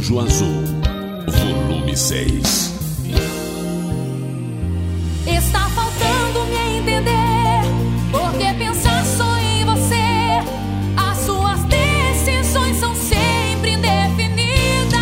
Anjo Azul, volume 6. Está faltando me entender, porque pensar só em você. As suas decisões são sempre indefinidas.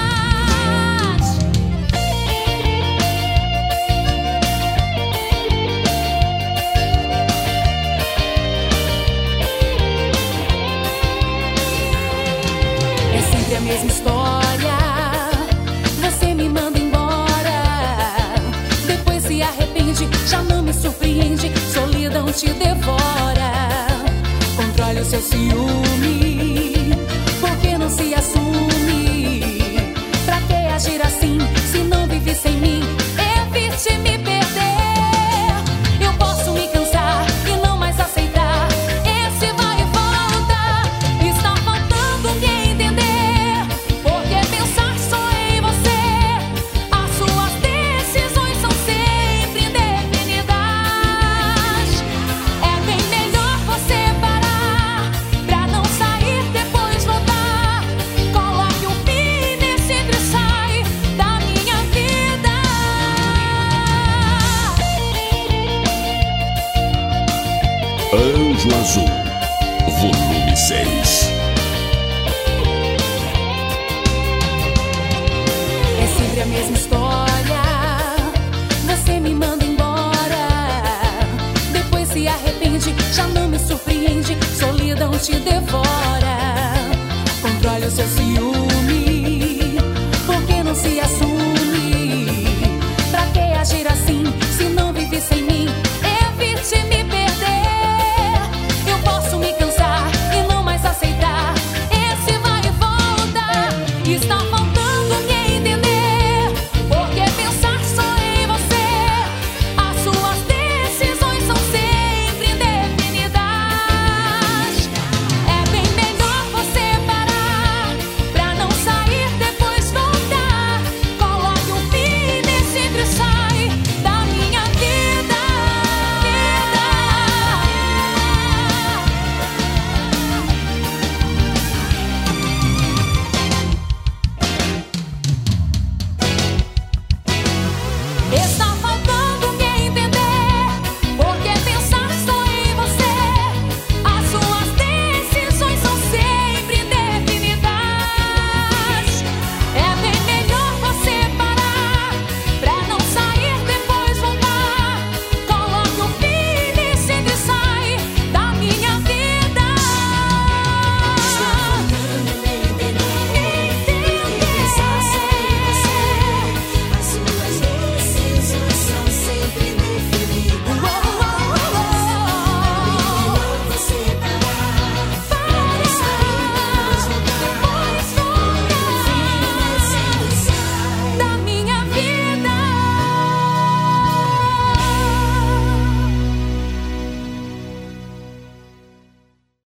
É sempre a mesma história. Você me manda embora, depois se arrepende, já não me surpreende. Solidão te devora. Controle o seu ciúme, porque não se assume. Pra que agir assim, se não vive sem mim? Evite me perder. Eu posso me cansar e não mais aceitar esse vai e volta. Está faltando me entender, porque pensar só em você. As suas decisões são sempre indefinidas. É bem melhor você parar, pra não sair depois voltar. Coloque o fim nesse entra e sai da minha vida. Anjo Azul, volume 6. É sempre a mesma história. Você me manda embora, depois se arrepende, já não me surpreende. Solidão te devora. Controle o seu ciúme,